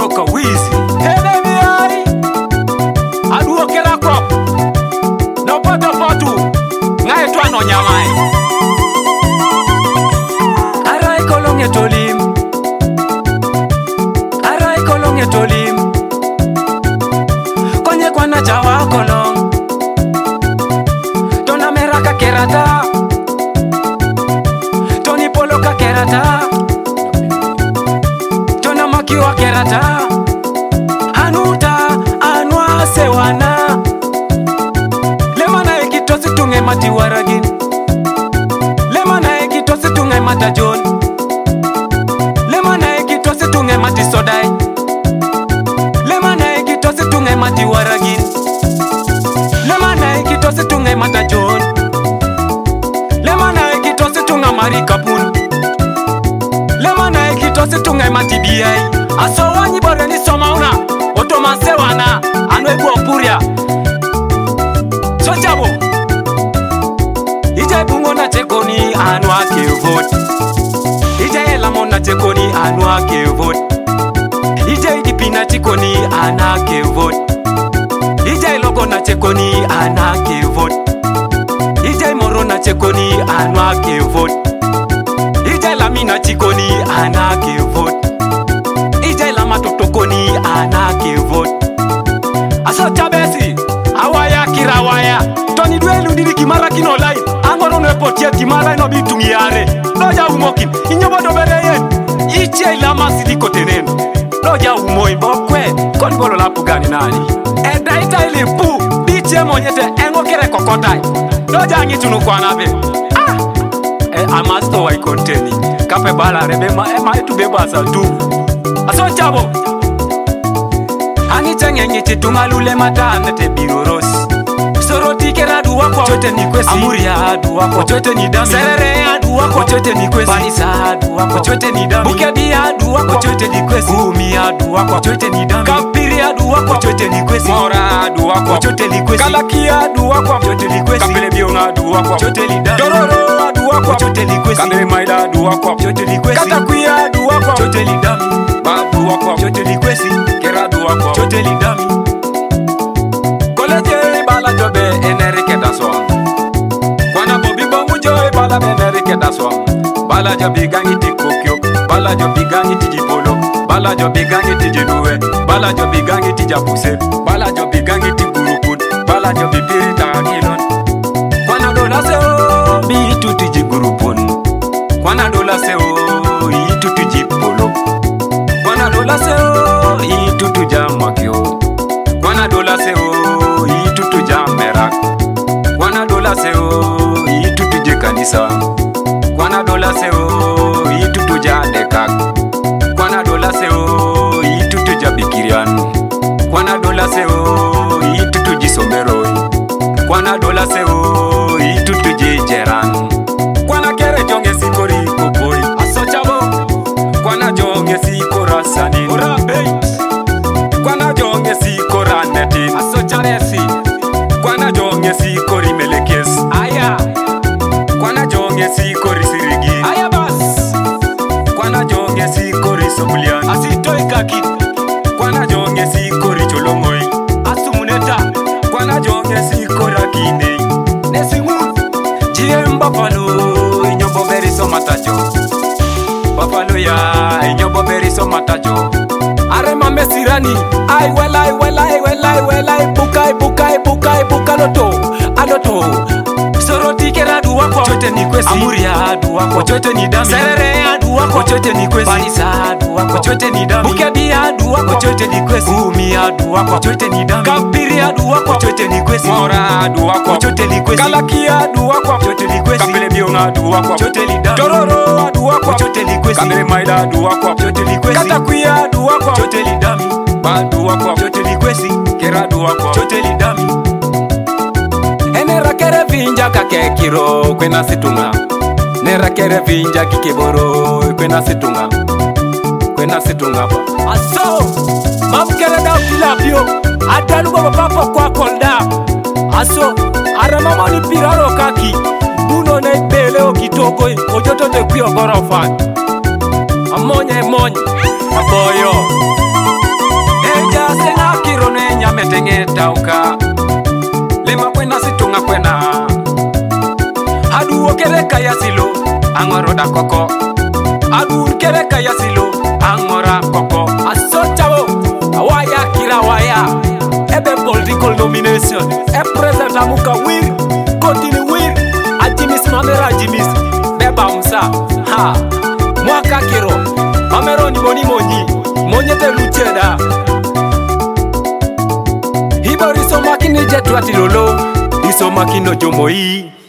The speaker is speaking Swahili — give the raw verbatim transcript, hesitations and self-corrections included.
Coco Wizi. Hey baby ai, aduo kela crop. No poto potu, ngai to no nyamai. Arai kolong etolim. Arai kolong etolim. Konye kwana jawa kolong. Tona meraka kerata. Toni polo ka kerata. Tona makiwa kerata. Anuta anwa sewana. Lemana ekitosi tunge mati waragin. Lemana ekitosi tunge mata John. Lemana ekitosi tunge mati sodai. Lemana ekitosi tunge mati waragin. Lemana ekitosi tunge mata John. Lemana ekitosi tunga mari kapun. Lemana ekitosi tunge mati biai. Aso wanyi bore ni soma una. Otoma sewana anwe kwa puria. So chabo Ije bungo na chekoni anwa ke vote. Ije elamo na chekoni anwa ke vote. Ije idipina chekoni ana ke vote. Ije logo na chekoni ana ke vote. Ije moro na chekoni anwa ke vote. Ije lamina chekoni ana ke vote. Ije lama totokoni ana ke vote. Aso chabesi awaya kirawaya Tony duelu ndiri kimara kino lai Angoro no epotia kimara ino bitungi yare Loja umokin inyobodo bereyen Iche ilama siliko tenen Loja umoi mbokwe Koni bolo lapu gani nani Eda ita ili pu Biche monyete engo kere kokotai Loja ngitunu kwa nabe Ah E amasto wa ikonteni Kape bala rebe ma ema etu beba sa tu Aso chabo Angicha ngenye tungalule matane te biroros Soroti kera duwa kwa chote ni kwesi Amuria aduwa kwa chote ni dami Serere aduwa kwa chote ni kwesi Panisa aduwa kwa chote ni dami Bukedi aduwa kwa chote ni kwesi Gumi aduwa kwa chote ni dami Kapiri aduwa kwa chote ni kwesi Mora aduwa kwa chote ni kwesi Kalaki aduwa kwa chote ni kwesi Kapele bionga aduwa kwa chote ni dami Dororo aduwa kwa chote ni kwesi Kandele maida aduwa kwa chote ni kwesi Katakuya aduwa kwa chote ni dami Babu wako chote ni kwesi Keradu wako chote ni dami Koleje bala jobe enerike daswa Kwana bobi bongu joe bala enerike daswa Bala jobi gangi ti kokyo Bala jobi gangi ti jipolo Bala jobi gangi ti jinuwe Bala jobi gangi ti japuse Bala jobi gangi ti guruput Bala jobi piri takilon Kwana dola seo bi tuti jigurupun Kwana dola seo i tuti jipolo Kwana dola seo i tutu jam makyo Kwana dola seo i tutu jam merak Kwana dola seo i tutu je kanisa Kwana dola seo i tutu ja dekak Kwana dola seo i tutu ja bikirian Kwana dola seo i tutu ji someroi Kwana dola seo i tutu je jeran Kwana kere jonge sikori kopoi Aso chabo Kwana jonge sikora sanin Ora bait Kwana jonge sikora netin Aso charesi Kwana jonge sikori melekes Aya Kwana jonge sikori sirigi Aya bas Kwana jonge sikori sobulian Asitoi kakit Kwana jonge sikori cholongoi Asumuneta Kwana jonge sikora kine Nesingun Jiem bapalo Inyobo beri somatajo Bapalo ya Inyobo beri somatajo Arema mesirani Ai welai welai welai welai Bukai bukai bukai bukaloto Aloto Soroti kera duwa kwa chote ni kwesi Amuria aduwa kwa chote ni dami Serere aduwa kwa chote ni kwesi Panisa aduwa kwa chote ni dami Bukedi aduwa kwa chote ni kwesi Gumi aduwa kwa chote ni dami Kapiri aduwa kwa chote ni kwesi Mora aduwa kwa chote ni kwesi Kalaki aduwa kwa chote ni kwesi Kapele bionga aduwa kwa chote ni dami Dororo aduwa kwa chote ni kwesi Kandele maida aduwa kwa chote ni kwesi Katakuya aduwa kwa chote ni dami Baduwa kwa chote ni kwesi Keraduwa kwa chote ni dami Enera kere vinja kake kiro kwena situnga Nera kere vinja kikeboro kwena situnga Kwena situnga pa Aso Mamkere da filapio Adalugo papa kwa kolda Aso Aramama ni piraro kaki Buno ne bele o kitoko Ojoto te kuyo gorofan Amonye monye Aboyo metenge tauka lema kwena situnga kwena adu okereka yasilo angoro da koko adu kereka yasilo angora koko Asotabo awaya kira waya ebe political nomination e president amuka wir continue wir ajimis mamera ajimis beba umsa ha mwaka kiro mamero ni moni moni monyete lucheda Ibori somakini jetwa tilolo isoma kino jomoi